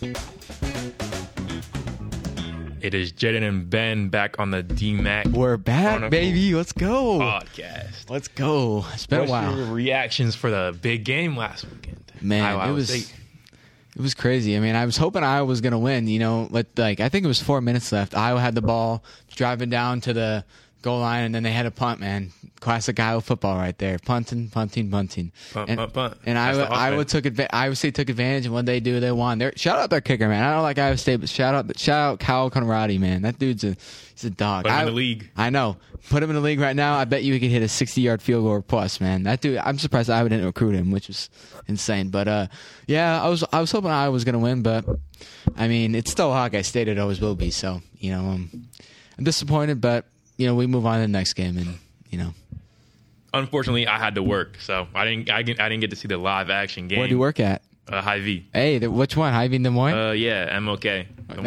It is Jaden and Ben back on the DMAC. We're back, baby. Let's go. Podcast. Let's go. It's been a while. Your reactions for the big game last weekend? Man, Iowa it State. was crazy. I mean, I was hoping Iowa was going to win, you know, but I think it was 4 minutes left. Iowa had the ball driving down to the goal line, and then they had a punt, man. Classic Iowa football right there. Punting. Punt. And That's Iowa State took advantage, and what they do, they won. Shout out their kicker, man. I don't like Iowa State, but shout out Kyle Conradi, man. That dude's he's a dog. Put him in the league. I know. Put him in the league right now. I bet you he could hit a 60-yard field goal or plus, man. That dude, I'm surprised Iowa didn't recruit him, which was insane. But yeah, I was hoping Iowa was going to win, but I mean, it's still Hawkeye State. It always will be. So you know, I'm disappointed, but you know, we move on to the next game, and you know. Unfortunately, I had to work, so I didn't get to see the live action game. Where do you work at? Hy-Vee. Hey, which one? Hy-Vee in Des Moines? Yeah, MLK.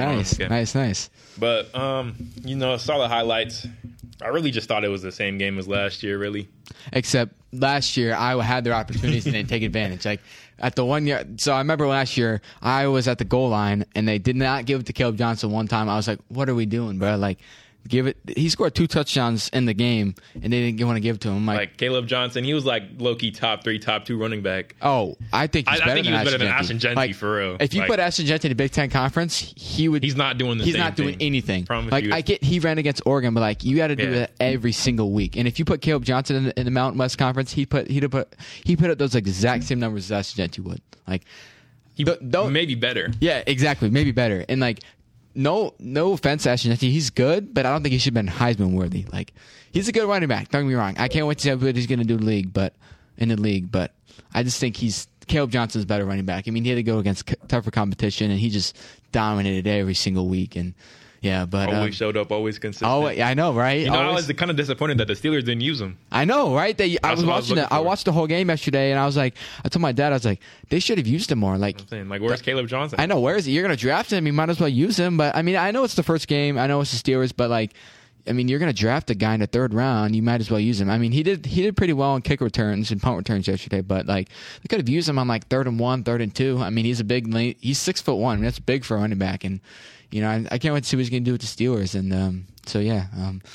Nice. But you know, saw the highlights. I really just thought it was the same game as last year, really. Except last year, Iowa had their opportunities and they didn't take advantage. Like at the 1 year, so I remember last year, Iowa was at the goal line and they did not give it to Caleb Johnson one time. I was like, "What are we doing, bro?" Like. He scored 2 touchdowns in the game, and they didn't want to give it to him. Like Caleb Johnson, he was like low-key top 3, top 2 running back. Oh, I think he's better than Ashton Jeanty, for real. If you put Ashton Jeanty in the Big Ten Conference, he's not doing anything. Promise like you. I get he ran against Oregon, but like you got to do it every single week. And if you put Caleb Johnson in the Mountain West Conference, he put up those exact same numbers as Ashton Jeanty would. Like maybe better. Yeah, exactly, maybe better. And like. No offense to Ashton Jeanty. He's good, but I don't think he should have been Heisman worthy. Like he's a good running back. Don't get me wrong. I can't wait to see what he's going to do in the league. But I just think Caleb Johnson's a better running back. I mean, he had to go against tougher competition, and he just dominated every single week. And yeah, but always showed up, always consistent. Oh, I know, right? You know, I was kind of disappointed that the Steelers didn't use him. I know, right? I watched the whole game yesterday, and I told my dad, I was like, they should have used him more. Like, I'm saying, where's Caleb Johnson? I know, where is he? You're going to draft him. You might as well use him. But I mean, I know it's the first game. I know it's the Steelers, but like, I mean, you're going to draft a guy in the 3rd round. You might as well use him. I mean, he did pretty well on kick returns and punt returns yesterday, but like they could have used him on like 3rd and 1, 3rd and 2. I mean, he's 6'1". I mean, that's big for a running back, and you know, I can't wait to see what he's going to do with the Steelers. And so yeah,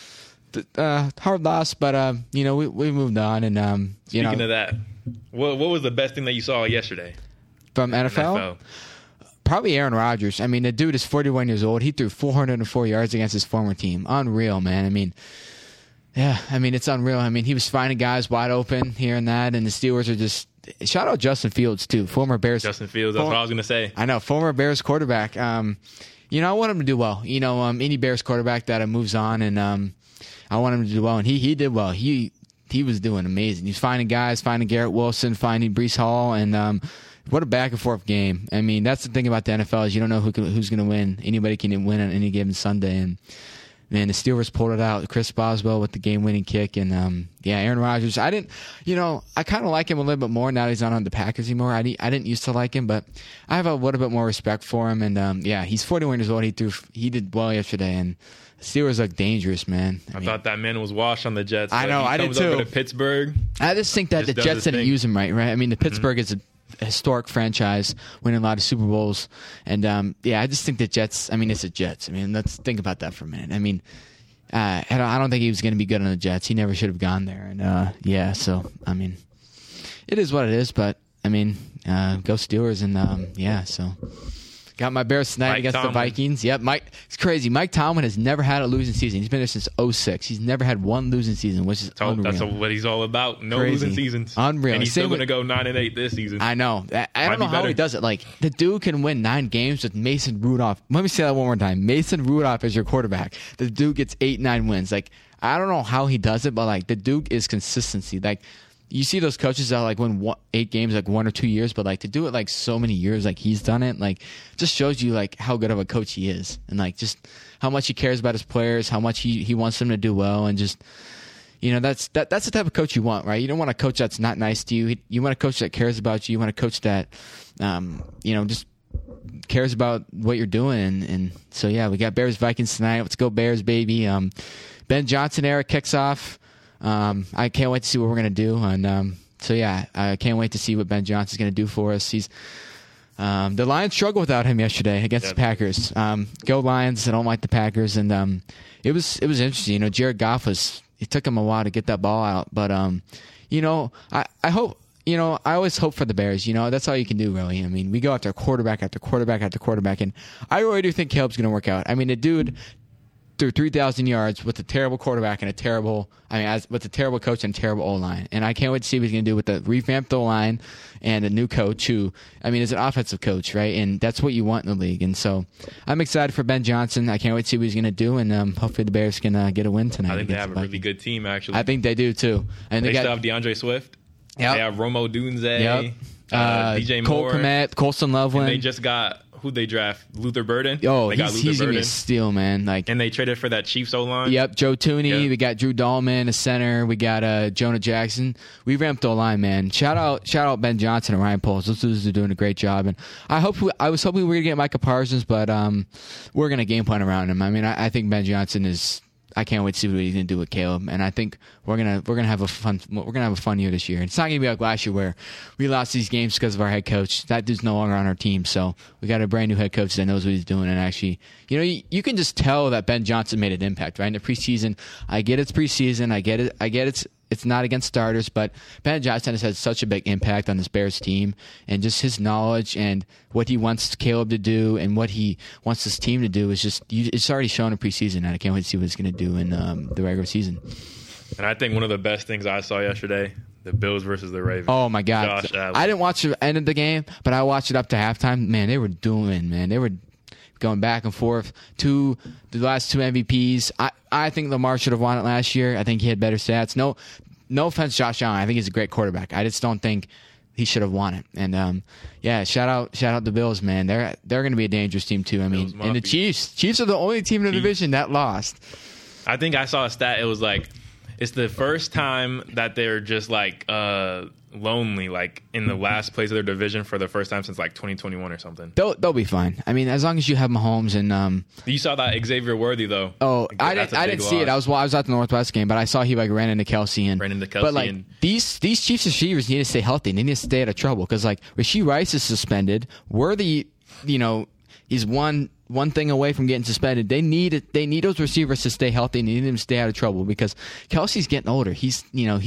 hard loss, but you know, we moved on. And speaking of that, what was the best thing that you saw yesterday from NFL? Probably Aaron Rodgers. I mean, the dude is 41 years old. He threw 404 yards against his former team. Unreal, man. I mean, yeah, I mean, it's unreal. I mean, he was finding guys wide open here and that, and the Steelers are just shout out Justin Fields too, former Bears. Justin Fields, that's what I was going to say. I know, former Bears quarterback. You know, I want him to do well. You know, any Bears quarterback that moves on, and I want him to do well, and he did well. He was doing amazing. He's finding guys, finding Garrett Wilson, finding Breece Hall, and what a back and forth game. I mean, that's the thing about the NFL is you don't know who's going to win. Anybody can win on any given Sunday, and man, the Steelers pulled it out. Chris Boswell with the game-winning kick, and yeah, Aaron Rodgers. I kind of like him a little bit more now that he's not on the Packers anymore. I didn't used to like him, but I have a little bit more respect for him. And yeah, he's 41 years old. He did well yesterday, and the Steelers look dangerous, man. I thought that man was washed on the Jets. I know, I did too. Over to Pittsburgh. I just think that the Jets didn't use him right. I mean, the Pittsburgh is a historic franchise, winning a lot of Super Bowls, and yeah, I just think the Jets. I mean, it's the Jets. I mean, let's think about that for a minute. I mean. I don't think he was going to be good on the Jets. He never should have gone there. And yeah, so I mean, it is what it is. But I mean, go Steelers, and yeah. So got my Bears tonight against the Vikings. Yep, it's crazy. Mike Tomlin has never had a losing season. He's been there since 2006. He's never had one losing season, which is unreal. That's what he's all about. No losing seasons. Unreal. And he's still going to go 9-8 this season. I know. I don't know how he does it. Like the dude can win 9 games with Mason Rudolph. Let me say that one more time. Mason Rudolph is your quarterback. The dude gets 8-9 wins. Like I don't know how he does it, but like the dude is consistency. Like. You see those coaches that like win 8 games like 1 or 2 years, but like to do it like so many years, like he's done it, like just shows you like how good of a coach he is, and like just how much he cares about his players, how much he wants them to do well, and just you know that's the type of coach you want, right? You don't want a coach that's not nice to you. You want a coach that cares about you. You want a coach that you know just cares about what you're doing, and so yeah, we got Bears Vikings tonight. Let's go Bears, baby. Ben Johnson era kicks off. I can't wait to see what we're going to do. And so, yeah, I can't wait to see what Ben Johnson's going to do for us. He's The Lions struggled without him yesterday against the Packers. Go Lions! I don't like the Packers, and it was interesting. Jared Goff it took him a while to get that ball out, but I hope. I always hope for the Bears. That's all you can do, really. I mean, we go after quarterback after quarterback after quarterback, and I really do think Caleb's going to work out. I mean, the dude threw 3,000 yards with a terrible quarterback and with a terrible coach and a terrible O-line. And I can't wait to see what he's going to do with the revamped O-line and a new coach who, is an offensive coach, right? And that's what you want in the league. And so I'm excited for Ben Johnson. I can't wait to see what he's going to do, and hopefully the Bears can get a win tonight. I think they have a really good team, actually. I think they do, too. And they still have DeAndre Swift. Yep. They have Romo Dunze, DJ Cole Moore. Kmet, Colson Loveland. And they just got... Who'd they draft? Luther Burden? Oh, he's going to be a steal, man. And they traded for that Chiefs O-line? Yep, Joe Tooney. Yep. We got Drew Dahlman, a center. We got Jonah Jackson. We ramped O-line, man. Shout out Ben Johnson and Ryan Poles. Those dudes are doing a great job. And I was hoping we were going to get Micah Parsons, but we're going to game plan around him. I think Ben Johnson is... I can't wait to see what he's gonna do with Caleb, and I think we're gonna have a fun year this year. It's not gonna be like last year where we lost these games because of our head coach. That dude's no longer on our team, so we got a brand new head coach that knows what he's doing. And actually, you can just tell that Ben Johnson made an impact, right? In the preseason, I get it's preseason, I get it's not against starters, but Ben Johnson has had such a big impact on this Bears team, and just his knowledge and what he wants Caleb to do and what he wants this team to do is just, it's already shown in preseason, and I can't wait to see what he's going to do in the regular season. And I think one of the best things I saw yesterday, the Bills versus the Ravens. Oh, my God. Josh Allen. I didn't watch the end of the game, but I watched it up to halftime. Man, they were going back and forth to the last two MVPs. I think Lamar should have won it last year. I think he had better stats. No offense, Josh Allen. I think he's a great quarterback. I just don't think he should have won it. And shout out the Bills, man. They're going to be a dangerous team too. And the Chiefs are the only team in the division that lost. I think I saw a stat. It was like it's the first time that they're just like lonely, like in the last place of their division for the first time since like 2021 or something. They'll be fine. As long as you have Mahomes and you saw that Xavier Worthy though. Oh, I didn't see it. I was at the Northwest game, but I saw he ran into Kelsey but these Chiefs receivers need to stay healthy. They need to stay out of trouble because like Rashee Rice is suspended. Worthy, he's one thing away from getting suspended. They need those receivers to stay healthy. They need them to stay out of trouble because Kelsey's getting older. He's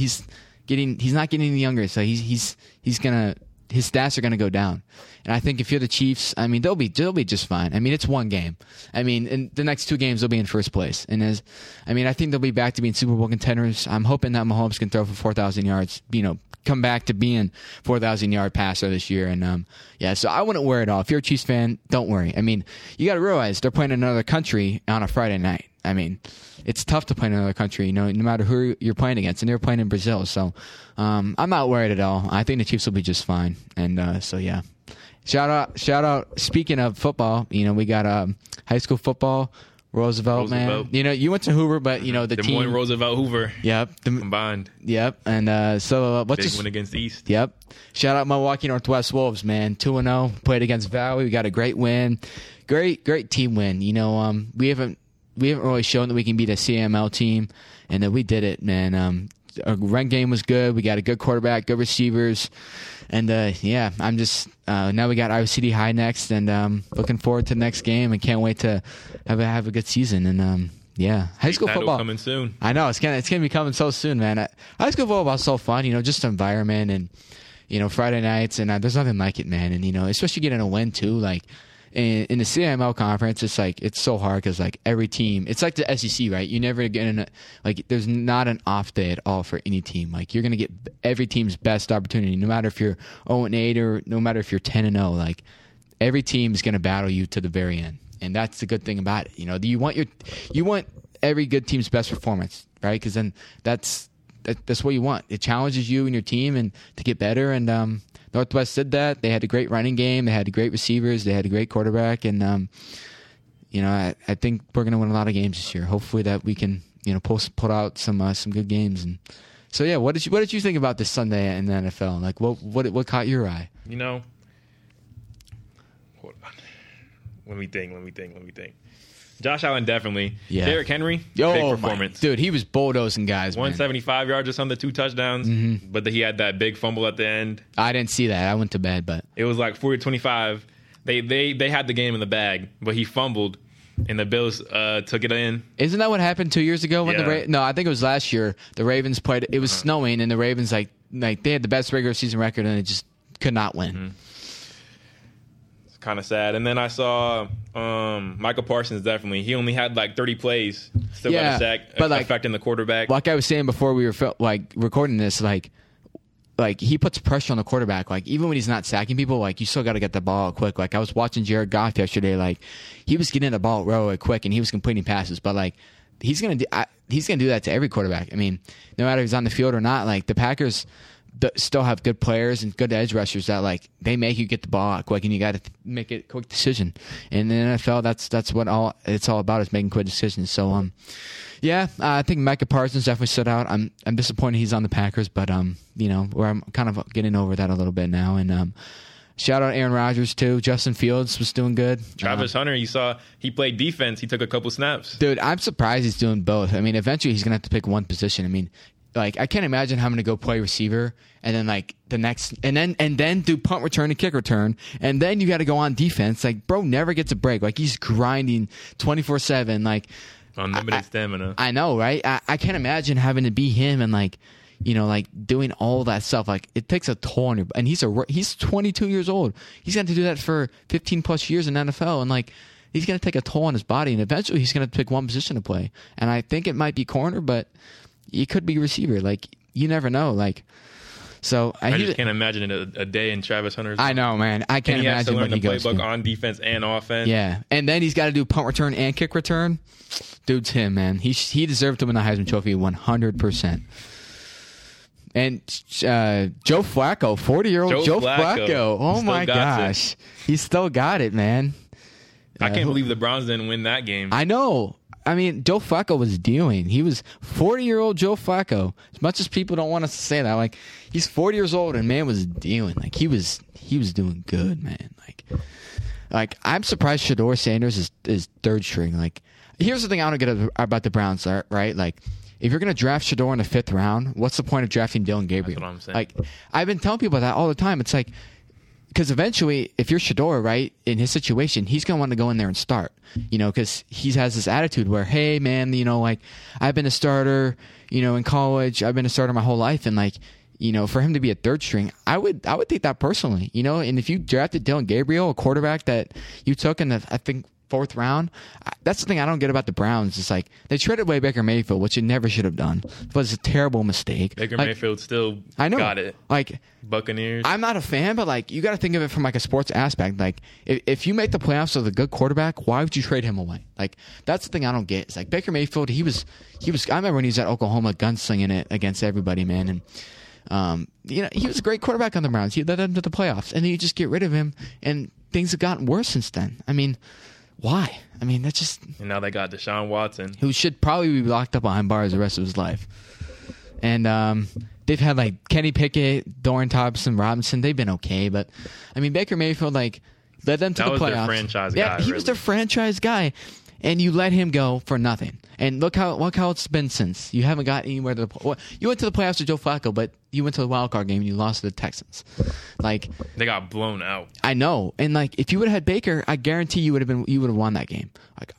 not getting any younger, so his stats are gonna go down. And I think if you're the Chiefs, they'll be just fine. It's one game. In the next two games they'll be in first place. And I think they'll be back to being Super Bowl contenders. I'm hoping that Mahomes can throw for 4,000 yards. Come back to being 4,000-yard passer this year. And so I wouldn't worry at all. If you're a Chiefs fan, don't worry. You got to realize they're playing in another country on a Friday night. It's tough to play in another country, no matter who you're playing against, and they're playing in Brazil. So I'm not worried at all. I think the Chiefs will be just fine. And shout out. Speaking of football, we got high school football. Roosevelt, man. You went to Hoover, but the Des team. Moines, Roosevelt, Hoover. Yep. Combined. Yep. And so big win against East. Yep. Shout out Milwaukee Northwest Wolves, man. 2-0. Played against Valley. We got a great win. Great team win. We haven't really shown that we can beat a CML team, and that we did it, man. Our run game was good. We got a good quarterback, good receivers, and I'm just now we got Iowa City High next, and looking forward to the next game, and can't wait to have a good season. And high school football coming soon. I know it's gonna be coming so soon, man. High school football is so fun, just the environment and Friday nights, and there's nothing like it, man. And especially getting a win too, like. In the CML conference, it's so hard because every team, it's like the SEC, right? You never get there's not an off day at all for any team. You're gonna get every team's best opportunity, no matter if you're 0-8 or no matter if you're 10-0. Every team is gonna battle you to the very end, and that's the good thing about it. You want every good team's best performance, right? Because then that's what you want. It challenges you and your team and to get better. And Northwest did that. They had a great running game. They had great receivers. They had a great quarterback. And, I think we're going to win a lot of games this year. Hopefully that we can, pull out some good games. And so, what did you think about this Sunday in the NFL? What caught your eye? Hold on. Let me think. Josh Allen definitely. Yeah. Derrick Henry, big performance. Dude, he was bulldozing guys, man. 175 yards or something, 2 touchdowns. But he had that big fumble at the end. I didn't see that. I went to bed, but it was like 40-25. They had the game in the bag, but he fumbled, and the Bills took it in. Isn't that what happened 2 years ago when No, I think it was last year. The Ravens played. It was snowing, and the Ravens like they had the best regular season record, and they just could not win. It's kind of sad. And then I saw Michael Parsons. Definitely, he only had like 30 plays, still got a sack, but affecting the quarterback. Like I was saying before we were recording this, like he puts pressure on the quarterback. Like even when he's not sacking people, like you still got to get the ball quick. Like I was watching Jared Goff yesterday. Like he was getting the ball really quick and he was completing passes. But like he's gonna do that to every quarterback. I mean, no matter if he's on the field or not. Like the Packers still have good players and good edge rushers that like they make you get the ball out quick and you got to make it a quick decision. In the NFL, that's what it's all about is making quick decisions. So yeah, I think Micah Parsons definitely stood out. I'm disappointed he's on the Packers, but where I'm kind of getting over that a little bit now. And shout out Aaron Rodgers too. Justin Fields was doing good. Travis Hunter, you saw he played defense. He took a couple snaps. Dude, I'm surprised he's doing both. I mean, eventually he's gonna have to pick one position. I mean, like I can't imagine having to go play receiver and then like the next and then do punt return and kick return and then you got to go on defense. Like bro never gets a break. Like he's grinding 24/7. Like unlimited stamina. I know, right? I can't imagine having to be him and like doing all that stuff. Like it takes a toll on you. And he's 22 years old. He's going to do that for 15 plus years in NFL and like he's going to take a toll on his body and eventually he's going to pick one position to play. And I think it might be corner, but it could be receiver. Like you never know. Like so I just can't imagine it a day in Travis Hunter's. I know, man. I can't imagine what he goes through. He has to learn the playbook on defense and offense. Yeah, and then he's got to do punt return and kick return. Dude's him, man. He deserved to win the Heisman Trophy 100%. And Joe Flacco, 40-year-old Joe Flacco. Oh my gosh, he still got it, man. I can't believe the Browns didn't win that game. I know. I mean, Joe Flacco was dealing. He was 40-year-old Joe Flacco. As much as people don't want us to say that, like he's 40 years old and man was dealing. Like he was doing good, man. Like I'm surprised Shedeur Sanders is third string. Like here's the thing I don't get about the Browns, right? Like if you're gonna draft Shedeur in the 5th round, what's the point of drafting Dillon Gabriel? That's what I'm saying. Like I've been telling people that all the time. It's like. Because eventually, if you're Shedeur, right, in his situation, he's going to want to go in there and start, because he has this attitude where, hey, man, like, I've been a starter, in college. I've been a starter my whole life. And, like, for him to be a third string, I would take that personally, And if you drafted Dillon Gabriel, a quarterback that you took in the, I think, 4th round, that's the thing I don't get about the Browns. It's like they traded away Baker Mayfield, which you never should have done. It was a terrible mistake. Baker Mayfield still got it. Like Buccaneers. I'm not a fan, but like you got to think of it from like a sports aspect. Like if you make the playoffs with a good quarterback, why would you trade him away? Like that's the thing I don't get. It's like Baker Mayfield. He was. I remember when he was at Oklahoma, gunslinging it against everybody, man. And he was a great quarterback on the Browns. He led them to the playoffs, and then you just get rid of him, and things have gotten worse since then. I mean. Why? I mean, that's just... And now they got Deshaun Watson. Who should probably be locked up behind bars the rest of his life. And they've had, like, Kenny Pickett, Dorian Thompson, Robinson. They've been okay. But, I mean, Baker Mayfield, like, led them to the playoffs. That was their franchise guy. Yeah, he was their franchise guy. And you let him go for nothing. And look how it's been since. You haven't got anywhere to the... You went to the playoffs with Joe Flacco, but you went to the wild card game and you lost to the Texans. Like... They got blown out. I know. And, like, if you would have had Baker, I guarantee you would have won that game. Like,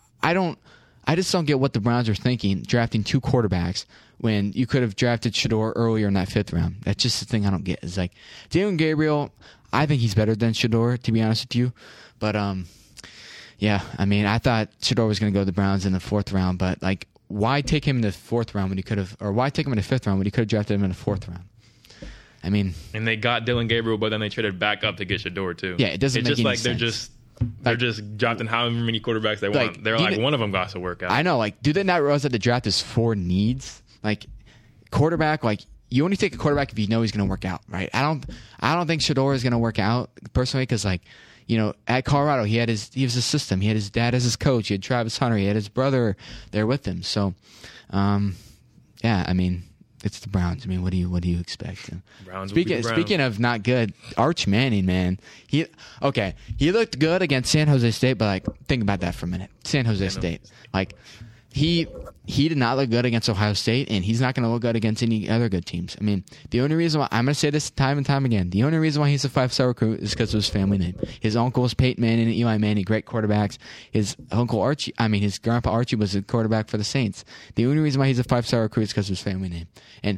I just don't get what the Browns are thinking, drafting 2 quarterbacks when you could have drafted Shedeur earlier in that 5th round. That's just the thing I don't get. It's like, Dillon Gabriel, I think he's better than Shedeur, to be honest with you. But, yeah, I mean, I thought Shedeur was going to go to the Browns in the 4th round, but, like, why take him in the 4th round when he could have, or why take him in the 5th round when he could have drafted him in the 4th round? I mean... And they got Dillon Gabriel, but then they traded back up to get Shedeur, too. Yeah, it doesn't make any sense. They're just drafting however many quarterbacks they want. They're like, one of them got to work out. I know, like, do they not realize that the draft is for needs? Like, quarterback, like, you only take a quarterback if you know he's going to work out, right? I don't think Shedeur is going to work out, personally, because, like, at Colorado, he was a system. He had his dad as his coach. He had Travis Hunter. He had his brother there with him. So, yeah, I mean, it's the Browns. I mean, what do you expect? Browns. Speaking of not good, Arch Manning, man, he looked good against San Jose State, but like think about that for a minute. San Jose State, like he did not look good against Ohio State, and he's not going to look good against any other good teams. I mean, the only reason why I'm going to say this time and time again, the only reason why he's a 5-star recruit is because of his family name. His uncle was Peyton Manning and Eli Manning, great quarterbacks. His grandpa Archie was a quarterback for the Saints. The only reason why he's a 5-star recruit is because of his family name. And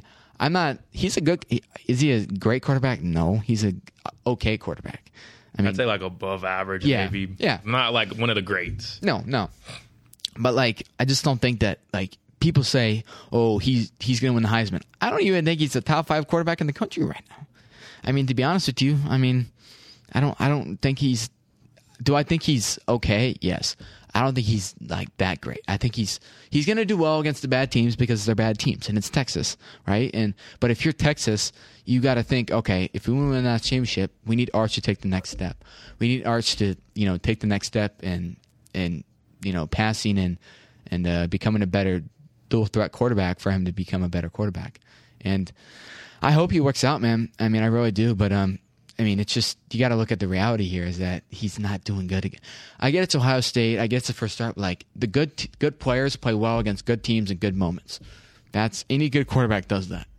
is he a great quarterback? No, he's a okay quarterback. I mean, I'd say like above average, maybe. Yeah. Not like one of the greats. No. But like, I just don't think that like people say, "Oh, he's going to win the Heisman." I don't even think he's a top 5 quarterback in the country right now. I mean, to be honest with you, I mean, I don't think he's. Do I think he's okay? Yes. I don't think he's like that great. I think he's going to do well against the bad teams because they're bad teams, and it's Texas, right? But if you're Texas, you got to think, okay, if we want to win that championship, we need Arch to take the next step. We need Arch to take the next step and passing and becoming a better dual threat quarterback for him to become a better quarterback. And I hope he works out, man. I mean, I really do. But I mean, it's just you got to look at the reality here is that he's not doing good again. I get it's Ohio State. I get it's the first start. But like the good players play well against good teams in good moments. That's any good quarterback does that.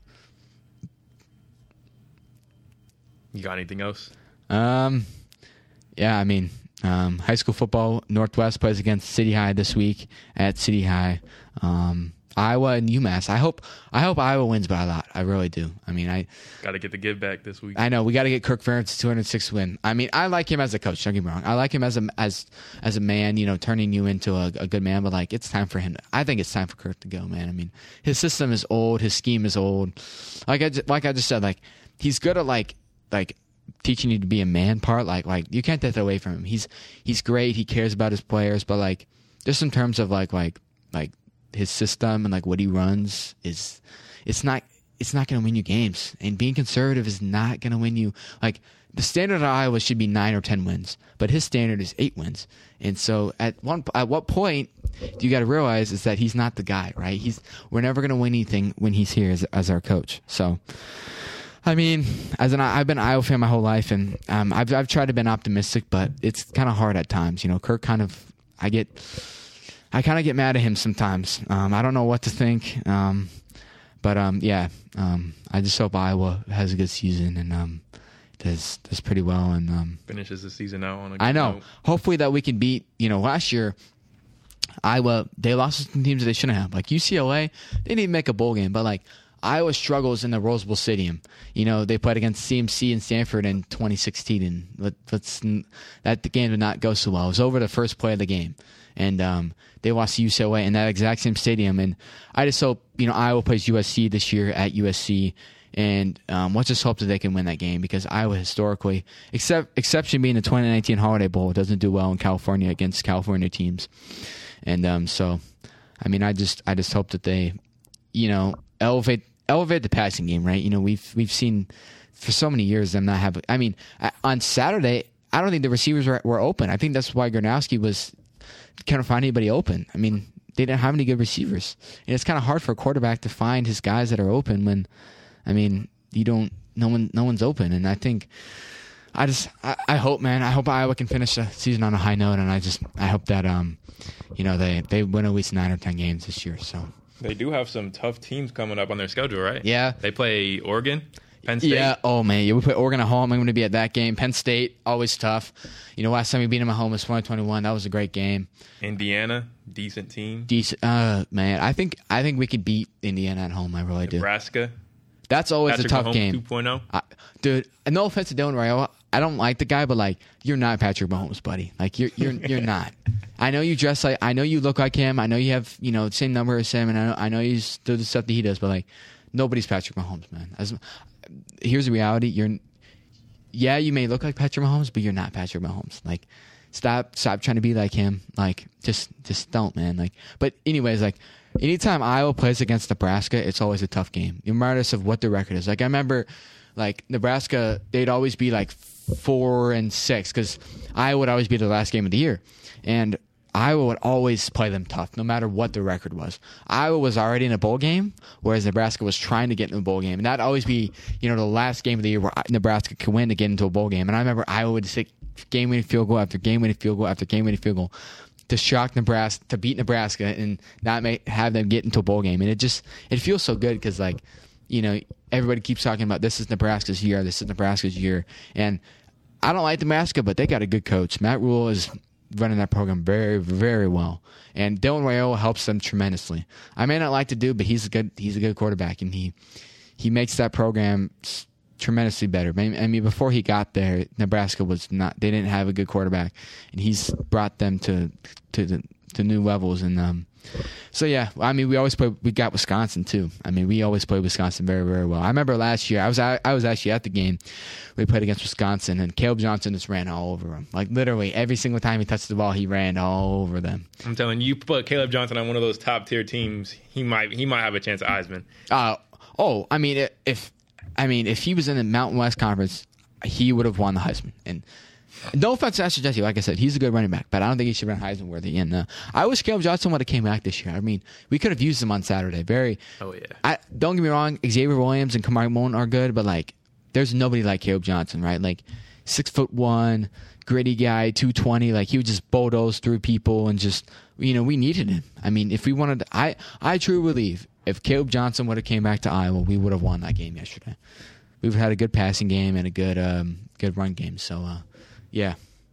You got anything else? Yeah, I mean, high school football, Northwest plays against City High this week at City High. Iowa and UMass. I hope Iowa wins by a lot. I really do. I mean, I got to get the give back this week. I know we got to get Kirk Ferentz 206 win. I mean, I like him as a coach. Don't get me wrong. I like him as a man. Turning you into a good man. But like, it's time for him. I think it's time for Kirk to go, man. I mean, his system is old. His scheme is old. Like I just said, like he's good at like teaching you to be a man part. Like you can't take that away from him. He's great. He cares about his players. But like, just in terms of like his system and like what he runs it's not going to win you games, and being conservative is not going to win you. Like the standard of Iowa should be 9 or 10 wins, but his standard is 8 wins. And so at what point do you got to realize is that he's not the guy, right? We're never going to win anything when he's here as our coach. So I mean, I've been an Iowa fan my whole life, and I've tried to be optimistic, but it's kind of hard at times. Kirk I kind of get mad at him sometimes. I don't know what to think. But I just hope Iowa has a good season and does pretty well and finishes the season out on a good I know. note. Hopefully that we can beat. Last year Iowa, they lost to some teams that they shouldn't have. Like UCLA, they didn't even make a bowl game, but like Iowa struggles in the Rose Bowl Stadium. They played against CMC and Stanford in 2016, and that game did not go so well. It was over the first play of the game, and they lost to UCLA in that exact same stadium. And I just hope Iowa plays USC this year at USC, and let's just hope that they can win that game, because Iowa historically, exception being the 2019 Holiday Bowl, doesn't do well in California against California teams. And so, I mean, I just hope that they, elevate the passing game, right? We've seen for so many years them not have. I mean, on Saturday, I don't think the receivers were open. I think that's why Gronowski was couldn't find anybody open. I mean, they didn't have any good receivers, and it's kind of hard for a quarterback to find his guys that are open when, I mean, no one's open. And I think, I hope, man, I hope Iowa can finish the season on a high note, and I hope that they win at least 9 or 10 games this year. So. They do have some tough teams coming up on their schedule, right? Yeah. They play Oregon, Penn State. Yeah. Oh, man. Yeah, we play Oregon at home. I'm going to be at that game. Penn State, always tough. Last time we beat them at home was 2021. That was a great game. Indiana, decent team. Decent. Man, I think we could beat Indiana at home. I really do. Nebraska. That's always Patrick a tough Mahomes game. 2.0. Dude, no offense to Dylan Raiola. I don't like the guy, but like, you're not Patrick Mahomes, buddy. Like, you're not. I know you dress like, I know you look like him. I know you have, the same number as him, and I know you do the stuff that he does, but like, nobody's Patrick Mahomes, man. Here's the reality. You may look like Patrick Mahomes, but you're not Patrick Mahomes. Like, stop trying to be like him. Like, just don't, man. Like, but anyways, like, anytime Iowa plays against Nebraska, it's always a tough game. Regardless of what the record is. Like, I remember, like, Nebraska, they'd always be like 4-6 because Iowa would always be the last game of the year. And Iowa would always play them tough, no matter what the record was. Iowa was already in a bowl game, whereas Nebraska was trying to get in a bowl game. And that'd always be, the last game of the year where Nebraska could win to get into a bowl game. And I remember Iowa would take game-winning field goal after game-winning field goal after game-winning field goal to shock Nebraska, to beat Nebraska and not have them get into a bowl game. And it feels so good because, everybody keeps talking about this is Nebraska's year, this is Nebraska's year. And I don't like Nebraska, but they got a good coach. Matt Rule is running that program very, very well. And Dylan Raiola helps them tremendously. I may not like the dude, but he's a good quarterback, and he makes that program tremendously better. I mean, before he got there, Nebraska they didn't have a good quarterback, and he's brought them to new levels. And so yeah, I mean, we got Wisconsin too. I mean, we always played Wisconsin very, very well. I remember last year, I was actually at the game. We played against Wisconsin, and Caleb Johnson just ran all over them. Like, literally, every single time he touched the ball, he ran all over them. I'm telling you, put Caleb Johnson on one of those top-tier teams, he might have a chance at Heisman. If he was in the Mountain West Conference, he would have won the Heisman. And no offense to Asher Jesse, like I said, he's a good running back, but I don't think he should run Heisman worthy. And I wish Caleb Johnson would have came back this year. I mean, we could have used him on Saturday. Oh yeah. Don't get me wrong, Xavier Williams and Kamari Moon are good, but there's nobody like Caleb Johnson, right? 6'1", gritty guy, 220. He would just bulldoze through people and just, we needed him. I mean, if we wanted, I truly believe if Caleb Johnson would have came back to Iowa, we would have won that game yesterday. We would have had a good passing game and a good run game. So, yeah.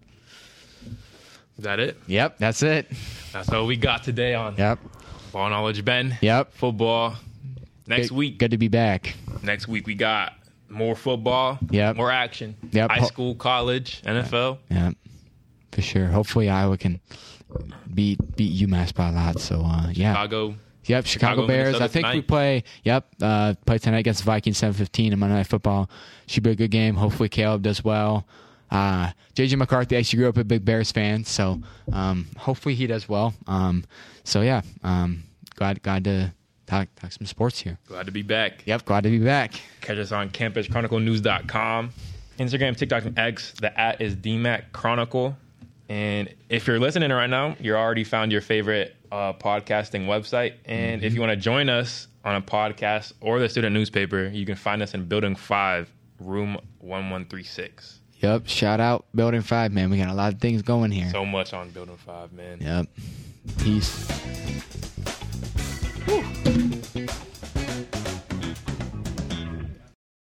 Is that it? Yep, that's it. That's all we got today on Ball Knowledge Ben. Yep. Football. Next week. Good to be back. Next week we got more football. Yep. More action. Yep. High school, college, NFL. Yep. For sure. Hopefully Iowa can beat UMass by a lot. So, yeah. Chicago. Yep, Chicago Bears. Minnesota I think tonight. we play. Play tonight against the Vikings, 7:15 in Monday Night Football. Should be a good game. Hopefully Caleb does well. JJ McCarthy actually grew up a big Bears fan, so hopefully he does well. So yeah, glad to talk some sports here. Glad to be back. Yep, glad to be back. Catch us on CampusChronicleNews.com, Instagram, TikTok, and X. The @ is DMAC Chronicle. And if you're listening right now, you're already found your favorite podcasting website. And if you want to join us on a podcast or the student newspaper, you can find us in Building 5, Room 1136. Yep, shout out Building 5, man. We got a lot of things going here. So much on Building 5, man. Yep. Peace. Whew.